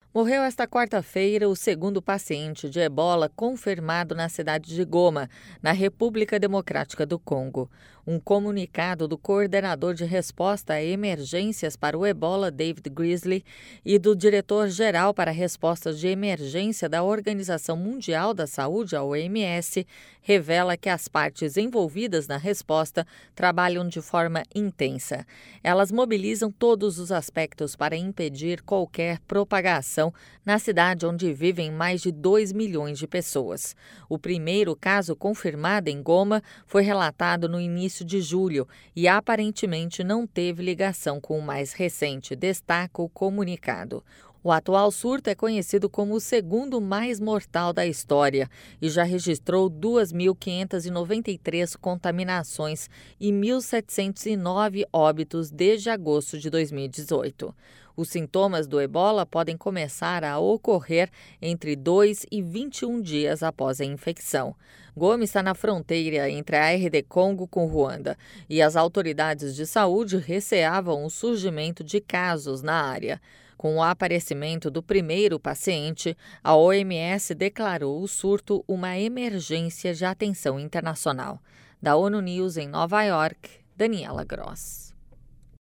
Morreu esta quarta-feira o segundo paciente de ebola confirmado na cidade de Goma, na República Democrática do Congo. Um comunicado do coordenador de resposta a emergências para o ebola, David Grizzly, e do diretor-geral para respostas de emergência da Organização Mundial da Saúde, a OMS, revela que as partes envolvidas na resposta trabalham de forma intensa. Elas mobilizam todos os aspectos para impedir qualquer propagação na cidade onde vivem mais de 2 milhões de pessoas. O primeiro caso confirmado em Goma foi relatado no início de julho e aparentemente não teve ligação com o mais recente, destaca o comunicado. O atual surto é conhecido como o segundo mais mortal da história e já registrou 2.593 contaminações e 1.709 óbitos desde agosto de 2018. Os sintomas do ebola podem começar a ocorrer entre 2 e 21 dias após a infecção. Goma está na fronteira entre a RD Congo com Ruanda e as autoridades de saúde receavam o surgimento de casos na área. Com o aparecimento do primeiro paciente, a OMS declarou o surto uma emergência de atenção internacional. Da ONU News em Nova York, Daniela Gross.